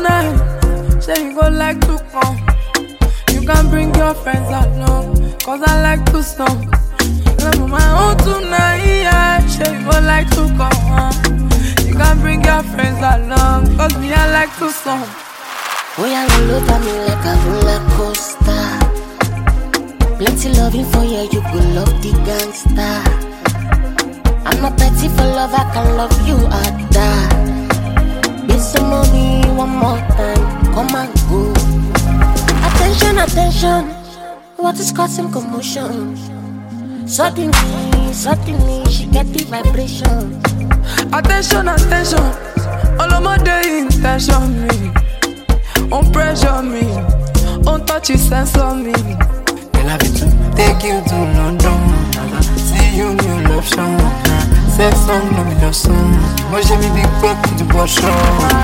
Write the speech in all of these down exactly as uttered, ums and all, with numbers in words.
tonight. Say you go like to come. You can bring your friends along, cause I like to song. I'm on my own tonight, yeah. Say you go like to come. You can bring your friends along, cause me I like to song. Oh yeah, roll over me like a roller coaster. Plenty loving for you, you go love the gangster. I'm not petty for love, I can love you at that. Be some money one more time, come and go. Attention, attention, what is causing commotion? Suddenly, suddenly, she get the vibration. Attention, attention, all of my day intention me. On pressure me, on touch it, sense on me. Girl, I be to take you to London. See you in your love song. Sex song, no be your song. Moi j'ai mis big buck du boisson.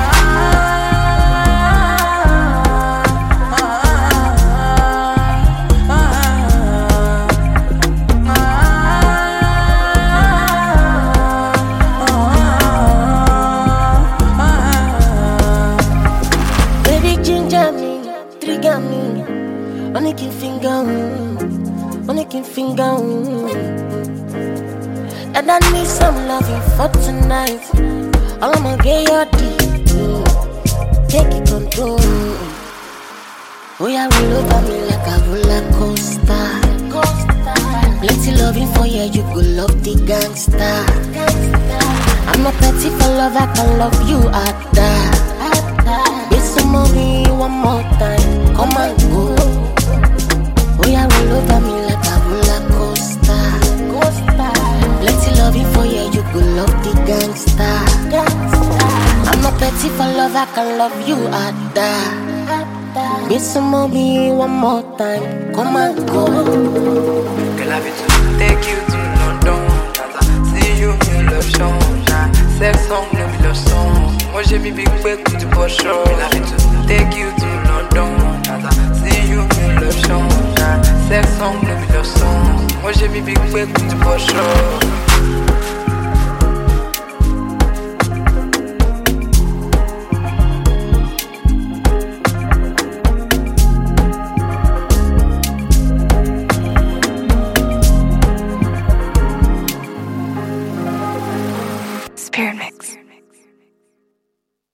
Baby ginger me, trigger me. Only can finger, only can finger. And I need some loving for tonight. I'ma get your D, take it control. Oh yeah, roll over me like a roller coaster. Plenty loving for you, you go love the gangster. I'm not petty for love, I can love you at that. It's some money one more time, come and go. Oh yeah, roll over me like a roller coaster. Plenty loving for you, you go love the gangster. I'm not petty for love, I can love you at that. Be some money one more time, come and go. Girl, I be to take you to London. See you in your love song. Sex song, no be your song. Moi j'ai mis big buck du boisson. Girl, I be to take you to London. See you in your love song. Sex song, no be your song. Moi j'ai mis big buck du boisson.